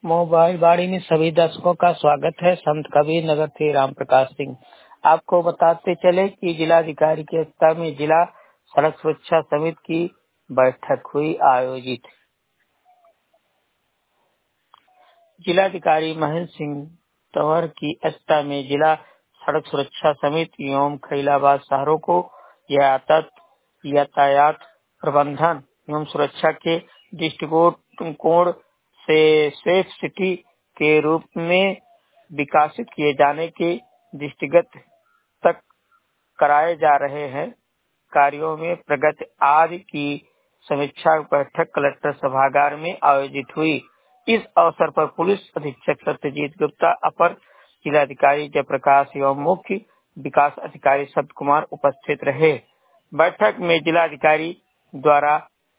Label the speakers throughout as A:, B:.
A: Mobile बाड़ी में सभी दर्शकों का स्वागत है। संत कबीर नगर से राम प्रकाश सिंह। आपको बताते चले कि जिलाधिकारी की अध्यक्षता में जिला सड़क सुरक्षा समिति की बैठक हुई आयोजित। जिलाधिकारी महेंद्र सिंह तंवर की अध्यक्षता में जिला सड़क सुरक्षा समिति एवं खैलाबाद शहरों को यातायात प्रबंधन एवं सुरक्षा के दृष्टिकोण से सेफ सिटी के रूप में विकसित किए जाने के दृष्टिगत तक कराए जा रहे हैं कार्यों में प्रगति आदि की समीक्षा बैठक कलेक्टर सभागार में आयोजित हुई। इस अवसर पर पुलिस अधीक्षक सत्यजीत गुप्ता, अपर जिलाधिकारी जयप्रकाश एवं मुख्य विकास अधिकारी सत्य कुमार उपस्थित रहे। बैठक में जिलाधिकारी द्वारा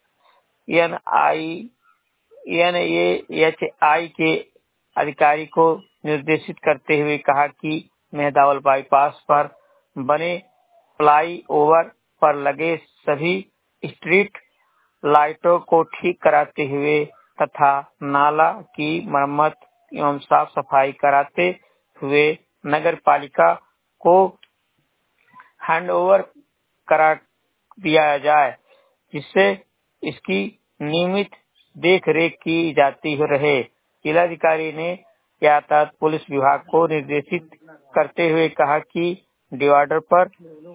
A: NAHI के अधिकारी को निर्देशित करते हुए कहा कि मेहदावल बाईपास पर बने फ्लाईओवर पर लगे सभी स्ट्रीट लाइटों को ठीक कराते हुए तथा नाला की मरम्मत एवं साफ सफाई कराते हुए नगर पालिका को हैंडओवर करा दिया जाए, जिससे इसकी नियमित देख रेख की जाती रहे। जिलाधिकारी ने यातायात पुलिस विभाग को निर्देशित करते हुए कहा कि डिवाइडर पर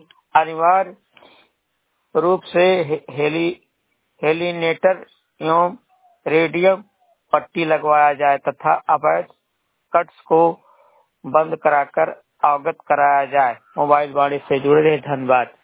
A: अनिवार्य रूप से हेलिनेटर एवं रेडियम पट्टी लगवाया जाए तथा अवैध कट्स को बंद कराकर अवगत कराया जाए। मोबाइल बाड़ी से जुड़े रहे। धन्यवाद।